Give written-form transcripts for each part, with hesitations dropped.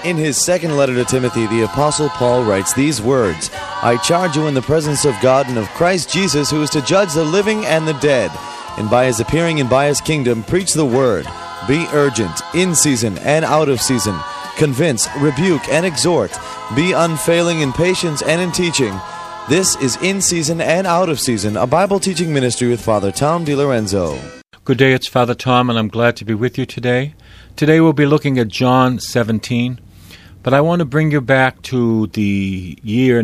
In his second letter to Timothy, the Apostle Paul writes these words, I charge you in the presence of God and of Christ Jesus, who is to judge the living and the dead, and by his appearing and by his kingdom, preach the word. Be urgent, in season and out of season. Convince, rebuke, and exhort. Be unfailing in patience and in teaching. This is In Season and Out of Season, a Bible teaching ministry with Father Tom DiLorenzo. Good day, it's Father Tom, and I'm glad to be with you today. Today we'll be looking at John 17. But I want to bring you back to the year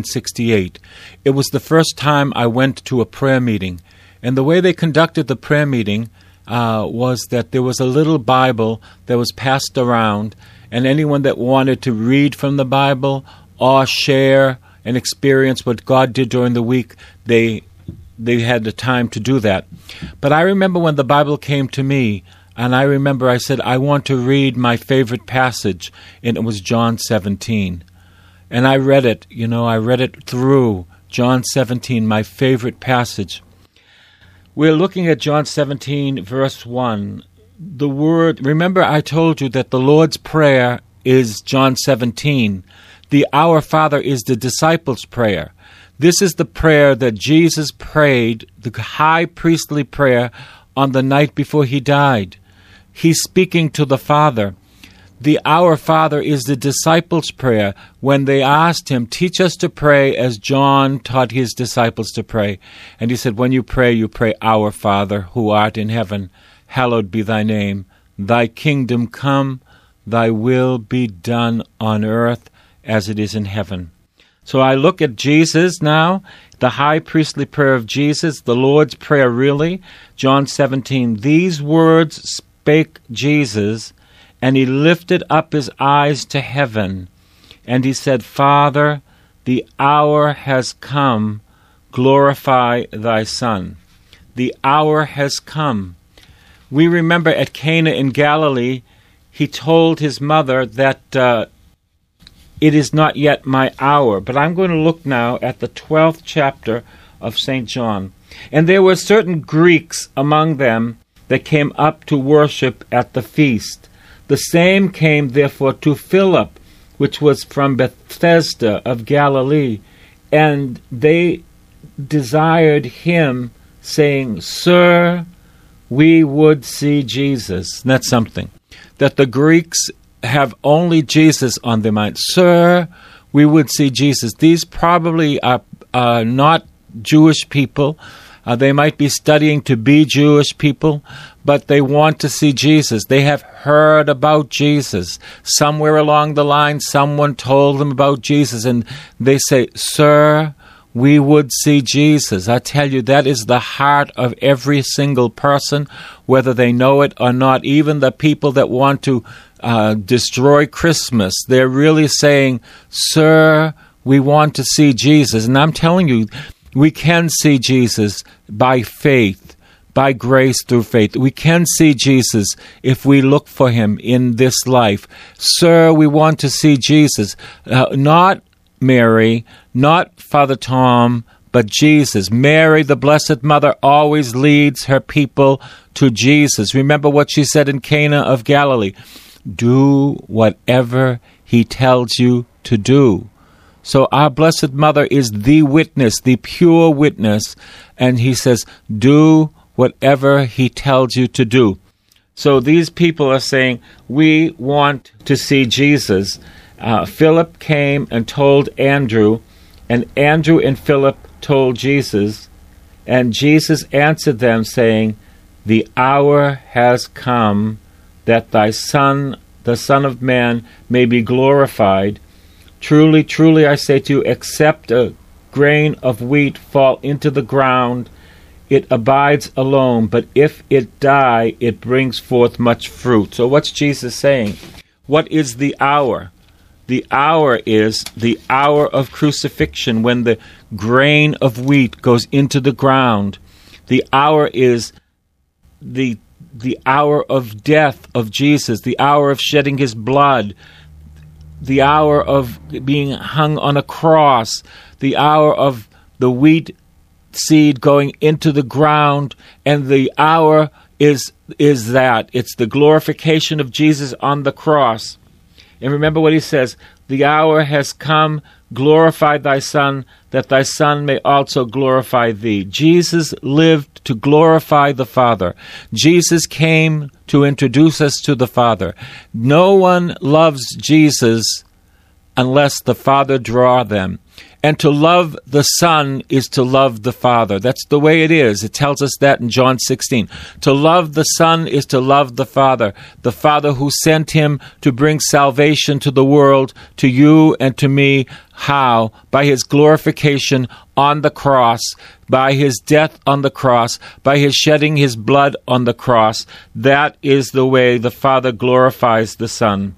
1968. It was the first time I went to a prayer meeting. And the way they conducted the prayer meeting was that there was a little Bible that was passed around, and anyone that wanted to read from the Bible or share and experience what God did during the week, they had the time to do that. But I remember when the Bible came to me, and I remember I said, I want to read my favorite passage, and it was John 17. And I read it, I read it through, John 17, my favorite passage. We're looking at John 17, verse 1. The word, remember I told you that the Lord's Prayer is John 17. The Our Father is the disciples' prayer. This is the prayer that Jesus prayed, the high priestly prayer, on the night before he died. He's speaking to the Father. The Our Father is the disciples' prayer when they asked him, teach us to pray as John taught his disciples to pray. And he said, when you pray, Our Father, who art in heaven, hallowed be thy name. Thy kingdom come, thy will be done on earth as it is in heaven. So I look at Jesus now, the high priestly prayer of Jesus, the Lord's Prayer really, John 17. These words spake Jesus, and he lifted up his eyes to heaven, and he said, Father, the hour has come, glorify thy Son. The hour has come. We remember at Cana in Galilee, he told his mother that it is not yet my hour. But I'm going to look now at the 12th chapter of St. John. And there were certain Greeks among them that came up to worship at the feast. The same came therefore to Philip, which was from Bethsaida of Galilee, and they desired him, saying, Sir, we would see Jesus. And that's something. That the Greeks have only Jesus on their mind. Sir, we would see Jesus. These probably are not Jewish people. They might be studying to be Jewish people, but they want to see Jesus. They have heard about Jesus. Somewhere along the line, someone told them about Jesus, and they say, Sir, we would see Jesus. I tell you, that is the heart of every single person, whether they know it or not. Even the people that want to destroy Christmas, they're really saying, Sir, we want to see Jesus. And I'm telling you, we can see Jesus by faith, by grace through faith. We can see Jesus if we look for him in this life. Sir, we want to see Jesus. Not Mary, not Father Tom, but Jesus. Mary, the Blessed Mother, always leads her people to Jesus. Remember what she said in Cana of Galilee. Do whatever he tells you to do. So our Blessed Mother is the witness, the pure witness, and he says, do whatever he tells you to do. So these people are saying, we want to see Jesus. Philip came and told Andrew, and Andrew and Philip told Jesus, and Jesus answered them, saying, the hour has come that thy Son, the Son of Man, may be glorified. Truly, truly, I say to you, except a grain of wheat fall into the ground, it abides alone, but if it die, it brings forth much fruit. So what's Jesus saying? What is the hour? The hour is the hour of crucifixion, when the grain of wheat goes into the ground. The hour is the hour of death of Jesus, the hour of shedding his blood, the hour of being hung on a cross, the hour of the wheat seed going into the ground, and the hour is that. It's the glorification of Jesus on the cross. And remember what he says, the hour has come, glorify thy Son, that thy Son may also glorify thee. Jesus lived to glorify the Father. Jesus came to introduce us to the Father. No one loves Jesus unless the Father draw them. And to love the Son is to love the Father. That's the way it is. It tells us that in John 16. To love the Son is to love the Father who sent him to bring salvation to the world, to you and to me. How? By his glorification on the cross, by his death on the cross, by his shedding his blood on the cross. That is the way the Father glorifies the Son.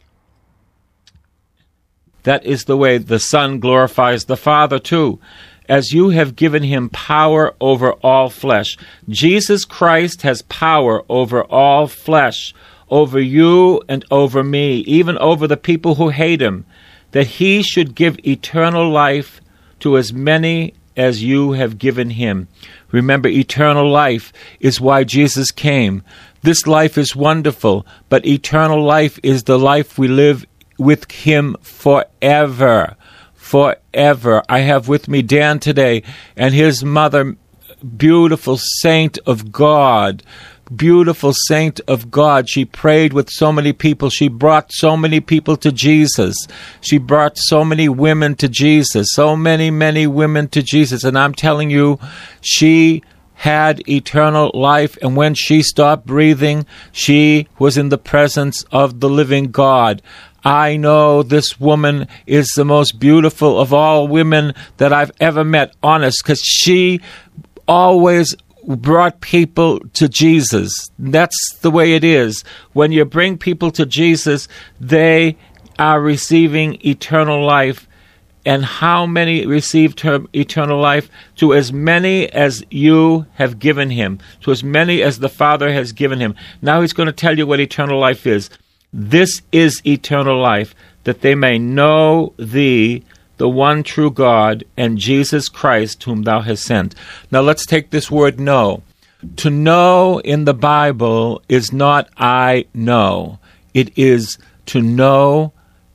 That is the way the Son glorifies the Father too, as you have given him power over all flesh. Jesus Christ has power over all flesh, over you and over me, even over the people who hate him, that he should give eternal life to as many as you have given him. Remember, eternal life is why Jesus came. This life is wonderful, but eternal life is the life we live with him forever. Forever. I have with me Dan today and his mother, beautiful saint of God. Beautiful saint of God. She prayed with so many people. She brought so many people to Jesus. She brought so many women to Jesus. So many women to Jesus. And I'm telling you, she had eternal life, and when she stopped breathing, she was in the presence of the living God. I know this woman is the most beautiful of all women that I've ever met, honest, because she always brought people to Jesus. That's the way it is. When you bring people to Jesus, they are receiving eternal life. And how many received eternal life? To as many as you have given him, to as many as the Father has given him. Now he's going to tell you what eternal life is. This is eternal life, that they may know thee, the one true God, and Jesus Christ, whom thou hast sent. Now let's take this word know. To know in the Bible is not I know. It is to know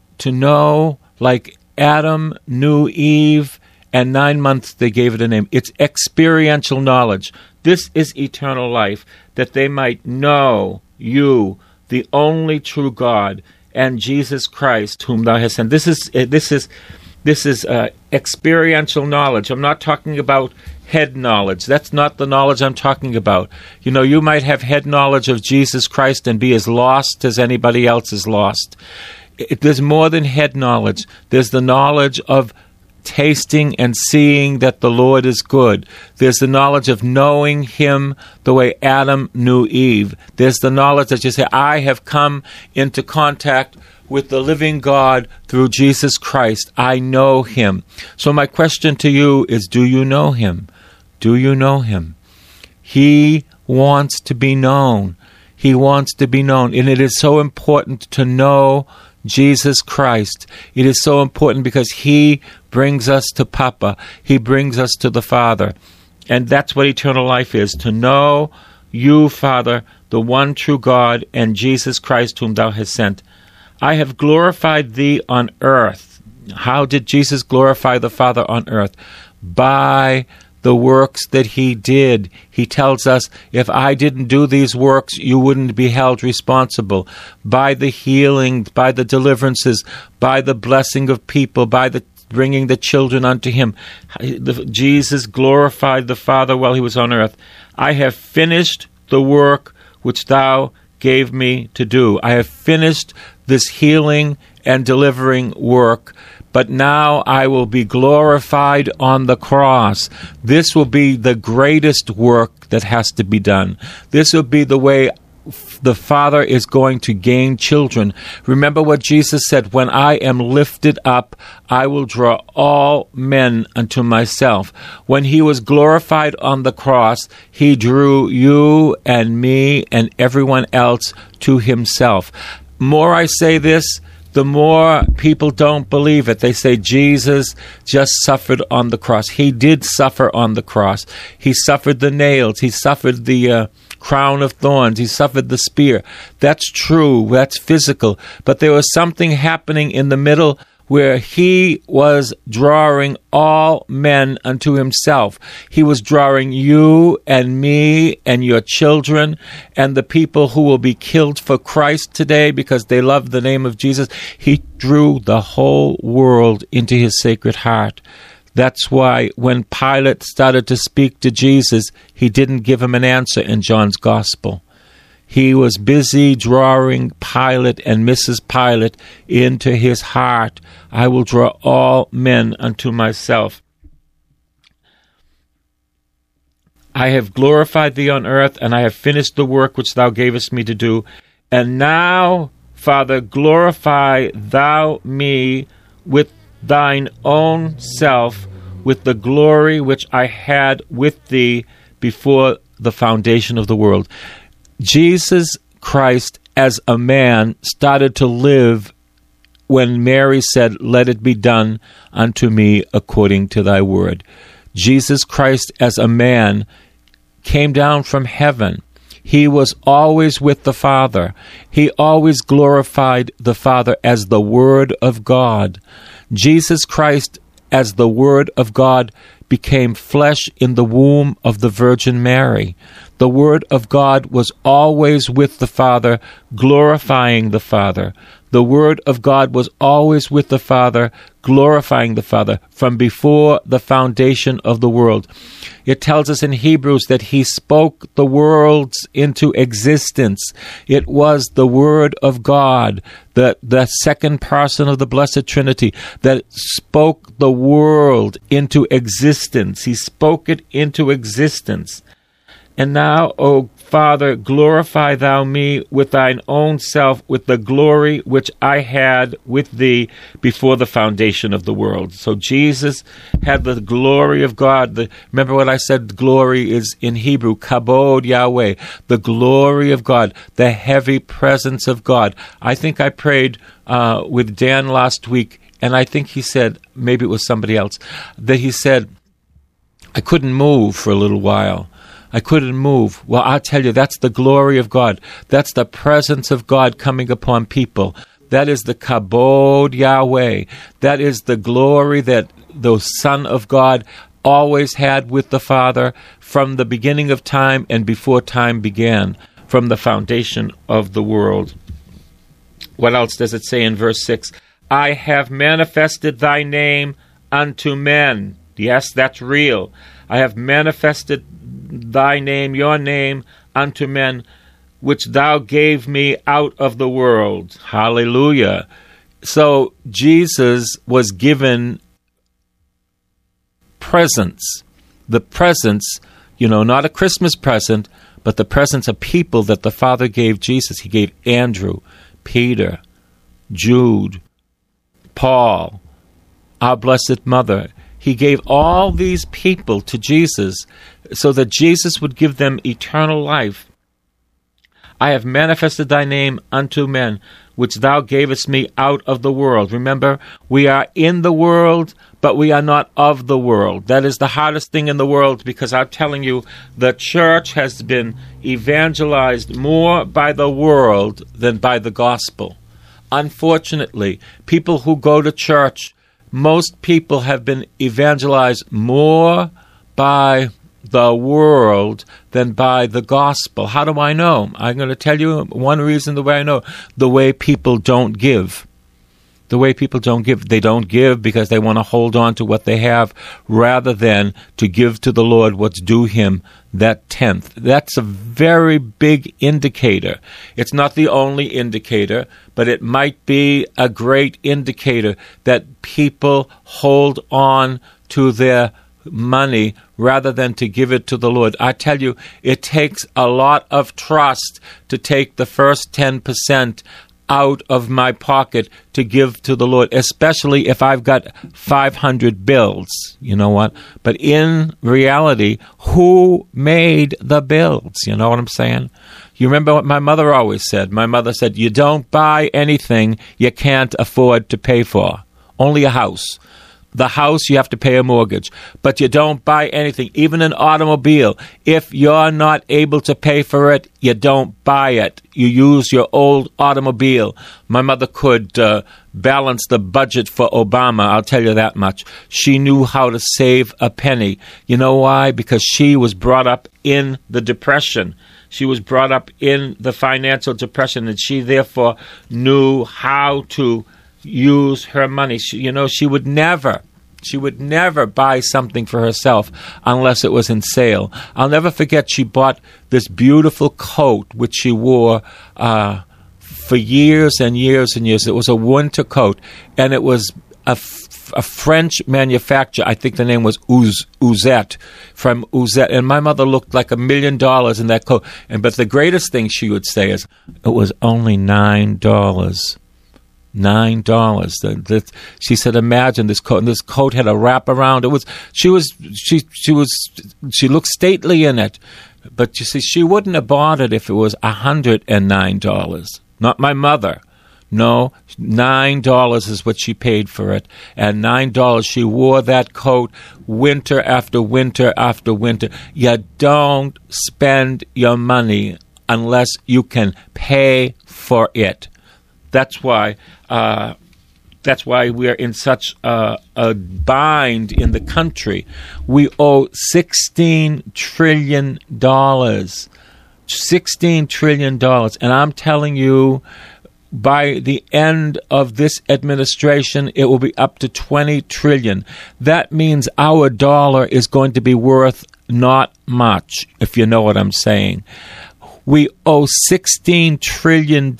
like Adam knew Eve, and 9 months they gave it a name. It's experiential knowledge. This is eternal life, that they might know you, the only true God, and Jesus Christ, whom thou hast sent. This is experiential knowledge. I'm not talking about head knowledge. That's not the knowledge I'm talking about. You know, you might have head knowledge of Jesus Christ and be as lost as anybody else is lost. There's more than head knowledge. There's the knowledge of tasting and seeing that the Lord is good. There's the knowledge of knowing him the way Adam knew Eve. There's the knowledge that you say, I have come into contact with the living God through Jesus Christ. I know him. So my question to you is, do you know him? Do you know him? He wants to be known. He wants to be known. And it is so important to know Jesus Christ. It is so important because he brings us to Papa. He brings us to the Father. And that's what eternal life is, to know you, Father, the one true God, and Jesus Christ, whom thou hast sent. I have glorified thee on earth. How did Jesus glorify the Father on earth? By the works that he did. He tells us, if I didn't do these works, you wouldn't be held responsible. By the healing, by the deliverances, by the blessing of people, by the bringing the children unto him. Jesus glorified the Father while he was on earth. I have finished the work which thou gave me to do. I have finished this healing and delivering work. But now I will be glorified on the cross. This will be the greatest work that has to be done. This will be the way the Father is going to gain children. Remember what Jesus said, when I am lifted up, I will draw all men unto myself. When he was glorified on the cross, he drew you and me and everyone else to himself. More I say this, the more people don't believe it. They say Jesus just suffered on the cross. He did suffer on the cross. He suffered the nails. He suffered the crown of thorns. He suffered the spear. That's true. That's physical. But there was something happening in the middle where he was drawing all men unto himself. He was drawing you and me and your children and the people who will be killed for Christ today because they love the name of Jesus. He drew the whole world into his sacred heart. That's why when Pilate started to speak to Jesus, he didn't give him an answer in John's Gospel. He was busy drawing Pilate and Mrs. Pilate into his heart. I will draw all men unto myself. I have glorified thee on earth, and I have finished the work which thou gavest me to do. And now, Father, glorify thou me with thine own self, with the glory which I had with thee before the foundation of the world. Jesus Christ as a man started to live when Mary said, let it be done unto me according to thy word. Jesus Christ as a man came down from heaven. He was always with the Father. He always glorified the Father as the Word of God. Jesus Christ as the Word of God became flesh in the womb of the Virgin Mary. The Word of God was always with the Father, glorifying the Father. The Word of God was always with the Father, glorifying the Father from before the foundation of the world. It tells us in Hebrews that he spoke the worlds into existence. It was the Word of God, the second person of the Blessed Trinity, that spoke the world into existence. He spoke it into existence. And now, O Father, glorify thou me with thine own self, with the glory which I had with thee before the foundation of the world. So Jesus had the glory of God. Remember what I said, glory is in Hebrew, kabod Yahweh, the glory of God, the heavy presence of God. I think I prayed with Dan last week, and I think he said, maybe it was somebody else, that he said, I couldn't move for a little while. I couldn't move. Well, I'll tell you, that's the glory of God. That's the presence of God coming upon people. That is the kabod Yahweh. That is the glory that the Son of God always had with the Father from the beginning of time and before time began, from the foundation of the world. What else does it say in verse 6? I have manifested thy name unto men. Yes, that's real. I have manifested thy name, your name, unto men, which thou gave me out of the world. Hallelujah. So Jesus was given presents. The presents, not a Christmas present, but the presents of people that the Father gave Jesus. He gave Andrew, Peter, Jude, Paul, our Blessed Mother. He gave all these people to Jesus so that Jesus would give them eternal life. I have manifested thy name unto men, which thou gavest me out of the world. Remember, we are in the world, but we are not of the world. That is the hardest thing in the world, because I'm telling you, the church has been evangelized more by the world than by the gospel. Unfortunately, people who go to church, most people have been evangelized more by the world than by the gospel. How do I know? I'm going to tell you one reason the way I know. The way people don't give. The way people don't give. They don't give because they want to hold on to what they have rather than to give to the Lord what's due him, that tenth. That's a very big indicator. It's not the only indicator, but it might be a great indicator that people hold on to their money rather than to give it to the Lord. I tell you, it takes a lot of trust to take the first 10% out of my pocket to give to the Lord, especially if I've got 500 bills. You know what? But in reality, who made the bills? You know what I'm saying? You remember what my mother always said? My mother said, you don't buy anything you can't afford to pay for. Only a house. the house, you have to pay a mortgage. But you don't buy anything, even an automobile. If you're not able to pay for it, you don't buy it. You use your old automobile. My mother could balance the budget for Obama, I'll tell you that much. She knew how to save a penny. You know why? Because she was brought up in the Depression. She was brought up in the financial depression, and she therefore knew how to use her money. She would never buy something for herself unless it was in sale. I'll never forget, she bought this beautiful coat which she wore for years and years and years. It was a winter coat, and it was a French manufacturer. I think the name was Ouzette, from Ouzette. And my mother looked like $1 million in that coat. But the greatest thing she would say is, it was only $9. $9. She said, imagine this coat. And this coat had a wrap around. She looked stately in it. But you see, she wouldn't have bought it if it was $109. Not my mother. No, $9 is what she paid for it. And $9, she wore that coat winter after winter after winter. You don't spend your money unless you can pay for it. That's why we're in such a bind in the country. We owe $16 trillion. $16 trillion. And I'm telling you, by the end of this administration, it will be up to $20 trillion. That means our dollar is going to be worth not much, if you know what I'm saying. We owe $16 trillion.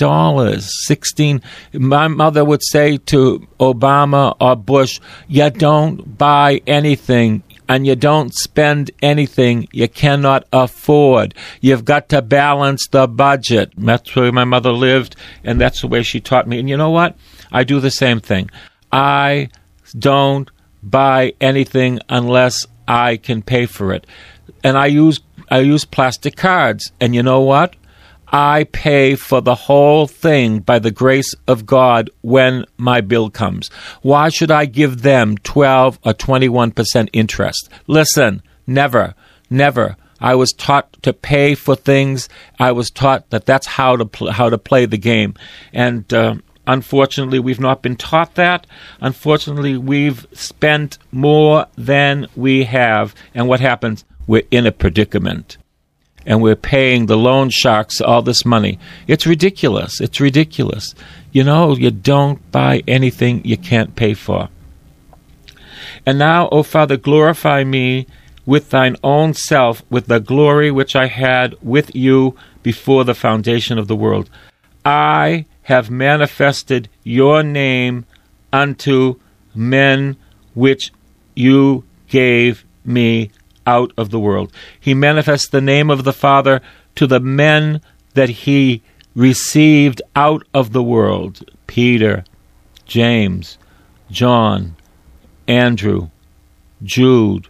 My mother would say to Obama or Bush, you don't buy anything and you don't spend anything you cannot afford. You've got to balance the budget. That's where my mother lived, and that's the way she taught me. And you know what? I do the same thing. I don't buy anything unless I can pay for it. And I use plastic cards. And you know what? I pay for the whole thing by the grace of God when my bill comes. Why should I give them 12 or 21% interest? Listen, never. I was taught to pay for things. I was taught that that's how to play the game. And unfortunately, we've not been taught that. Unfortunately, we've spent more than we have. And what happens? We're in a predicament. And we're paying the loan sharks all this money. It's ridiculous. You know, you don't buy anything you can't pay for. And now, O Father, glorify me with thine own self, with the glory which I had with you before the foundation of the world. I have manifested your name unto men which you gave me out of the world. He manifests the name of the Father to the men that he received out of the world. Peter, James, John, Andrew, Jude,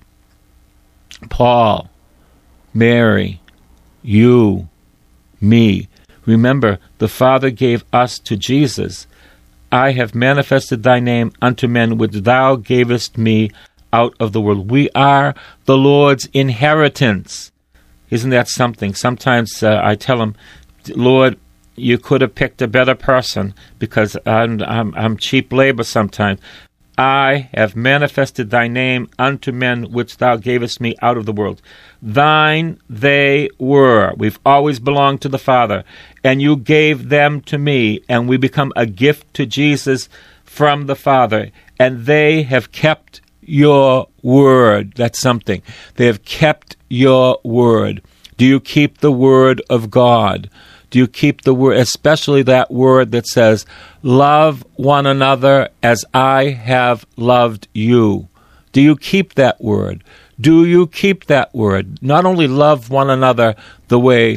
Paul, Mary, you, me. Remember, the Father gave us to Jesus. I have manifested thy name unto men which thou gavest me out of the world. We are the Lord's inheritance. Isn't that something? Sometimes I tell him, Lord, you could have picked a better person because I'm cheap labor sometimes. I have manifested thy name unto men which thou gavest me out of the world. Thine they were. We've always belonged to the Father. And you gave them to me, and we become a gift to Jesus from the Father. And they have kept your word. That's something. They have kept your word. Do you keep the word of God? Do you keep the word, especially that word that says, love one another as I have loved you? Do you keep that word? Do you keep that word? Not only love one another the way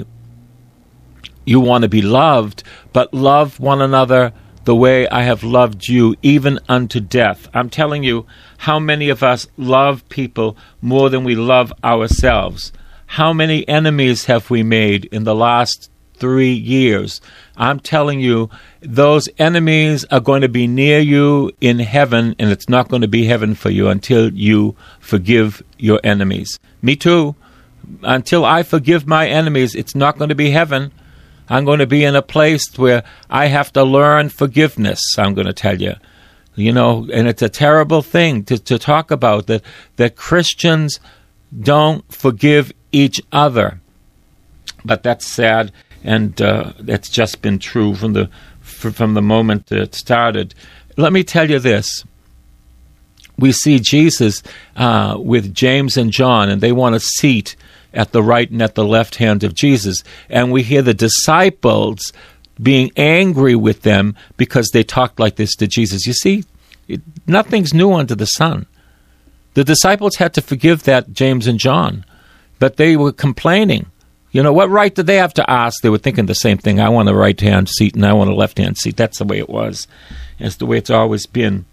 you want to be loved, but love one another the way I have loved you, even unto death. I'm telling you, how many of us love people more than we love ourselves? How many enemies have we made in the last 3 years. I'm telling you, those enemies are going to be near you in heaven, and it's not going to be heaven for you until you forgive your enemies. Me too. Until I forgive my enemies, it's not going to be heaven. I'm going to be in a place where I have to learn forgiveness, I'm going to tell you. You know, and it's a terrible thing to talk about, that Christians don't forgive each other. But that's sad, and that's just been true from the moment it started. Let me tell you this. We see Jesus with James and John, and they want a seat at the right and at the left hand of Jesus. And we hear the disciples being angry with them because they talked like this to Jesus. You see, nothing's new under the sun. The disciples had to forgive that James and John, but they were complaining. You know, what right did they have to ask? They were thinking the same thing. I want a right-hand seat and I want a left-hand seat. That's the way it was. That's the way it's always been.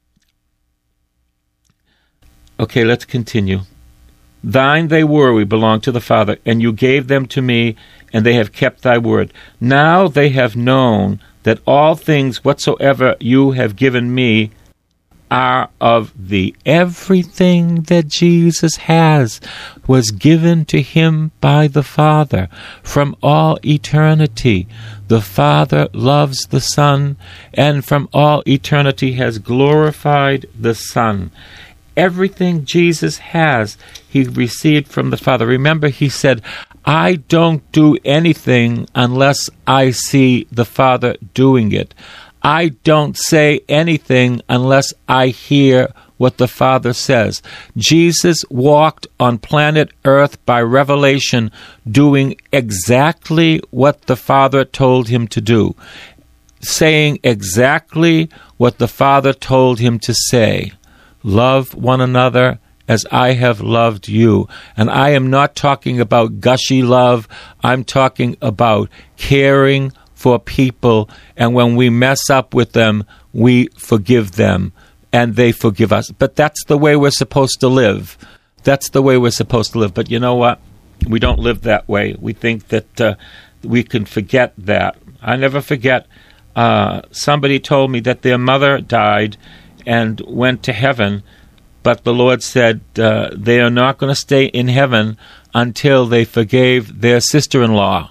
Okay, let's continue. Thine they were, we belong to the Father, and you gave them to me, and they have kept thy word. Now they have known that all things whatsoever you have given me are of thee. Everything that Jesus has was given to him by the Father from all eternity. The Father loves the Son, and from all eternity has glorified the Son. Everything Jesus has, he received from the Father. Remember, he said, I don't do anything unless I see the Father doing it. I don't say anything unless I hear what the Father says. Jesus walked on planet Earth by revelation, doing exactly what the Father told him to do, saying exactly what the Father told him to say. Love one another as I have loved you. And I am not talking about gushy love. I'm talking about caring for people. And when we mess up with them, we forgive them and they forgive us. But that's the way we're supposed to live. That's the way we're supposed to live. But you know what? We don't live that way. We think that we can forget that. I never forget. Somebody told me that their mother died and went to heaven, but the Lord said they are not going to stay in heaven until they forgave their sister-in-law.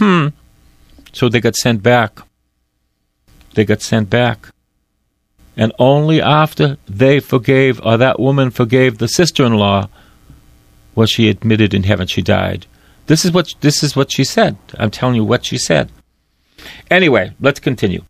So they got sent back. They got sent back. And only after they forgave, or that woman forgave the sister-in-law, was she admitted in heaven. She died. This is what she said. I'm telling you what she said. Anyway, let's continue.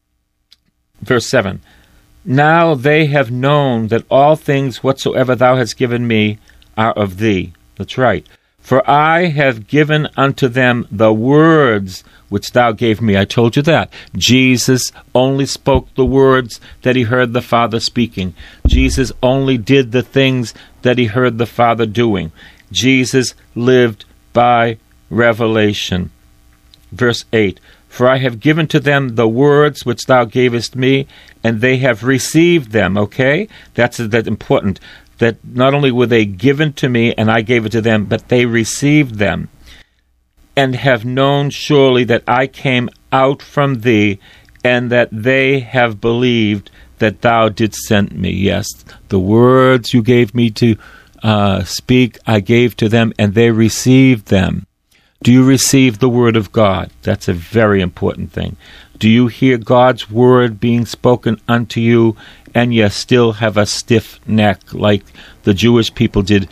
Verse 7. Now they have known that all things whatsoever thou hast given me are of thee. That's right. For I have given unto them the words which thou gave me. I told you that. Jesus only spoke the words that he heard the Father speaking. Jesus only did the things that he heard the Father doing. Jesus lived by revelation. Verse 8. For I have given to them the words which thou gavest me, and they have received them. Okay? That's important. That not only were they given to me, and I gave it to them, but they received them, and have known surely that I came out from thee, and that they have believed that thou didst send me. Yes, the words you gave me to speak, I gave to them, and they received them. Do you receive the word of God? That's a very important thing. Do you hear God's word being spoken unto you, and you still have a stiff neck like the Jewish people did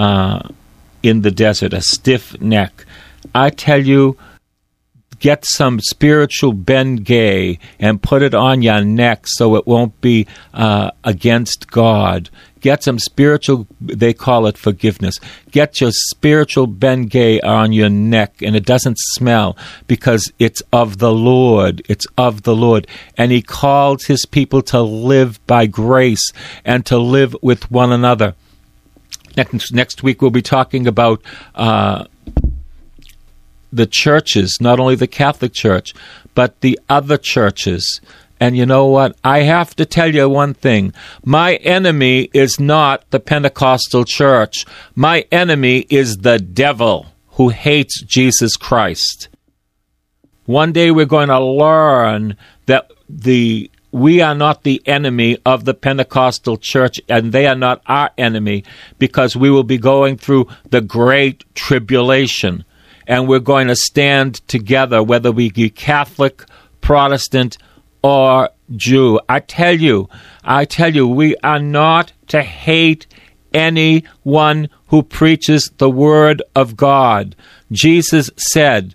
in the desert, a stiff neck? I tell you, get some spiritual Ben Gay and put it on your neck so it won't be against God. Get some spiritual, they call it forgiveness. Get your spiritual Ben Gay on your neck, and it doesn't smell because it's of the Lord. It's of the Lord. And he calls his people to live by grace and to live with one another. Next week we'll be talking about the churches, not only the Catholic Church, but the other churches. And you know what? I have to tell you one thing. My enemy is not the Pentecostal church. My enemy is the devil who hates Jesus Christ. One day we're going to learn that we are not the enemy of the Pentecostal church, and they are not our enemy, because we will be going through the great tribulation, and we're going to stand together, whether we be Catholic, Protestant, or Jew. I tell you, we are not to hate anyone who preaches the Word of God. Jesus said,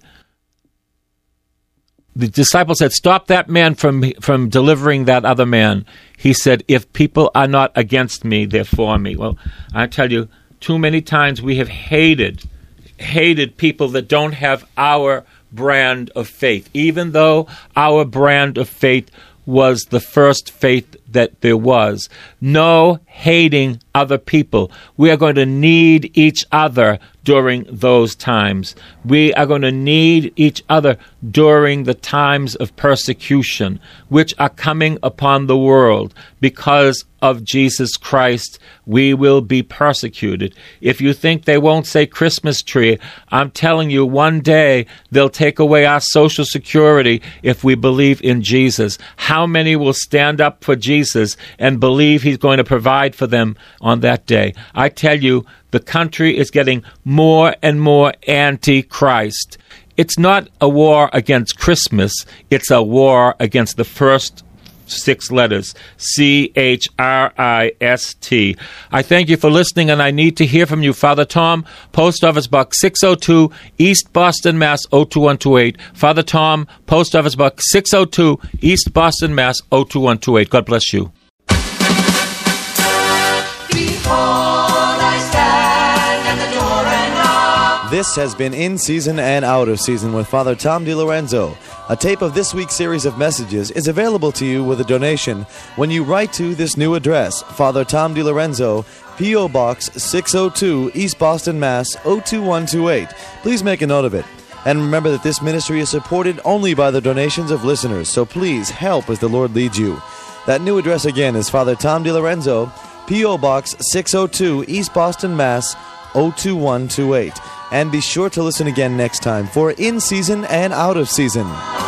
the disciple said, stop that man from delivering that other man. He said, if people are not against me, they're for me. Well, I tell you, too many times we have hated people that don't have our brand of faith, even though our brand of faith was the first faith that there was. No hating other people. We are going to need each other during those times. We are going to need each other during the times of persecution, which are coming upon the world. Because of Jesus Christ, we will be persecuted. If you think they won't say Christmas tree, I'm telling you, one day they'll take away our Social Security if we believe in Jesus. How many will stand up for Jesus and believe he's going to provide for them on that day? I tell you, the country is getting more and more anti-Christ. It's not a war against Christmas. It's a war against the first 6 letters, Christ. I thank you for listening, and I need to hear from you. Father Tom, Post Office Box 602, East Boston, Mass. 02128. Father Tom, Post Office Box 602, East Boston, Mass. 02128. God bless you. This has been In Season and Out of Season with Father Tom DiLorenzo. A tape of this week's series of messages is available to you with a donation when you write to this new address, Father Tom DiLorenzo, P.O. Box 602, East Boston, Mass. 02128. Please make a note of it. And remember that this ministry is supported only by the donations of listeners, so please help as the Lord leads you. That new address again is Father Tom DiLorenzo, P.O. Box 602, East Boston, Mass. 02128. And be sure to listen again next time for In Season and Out of Season.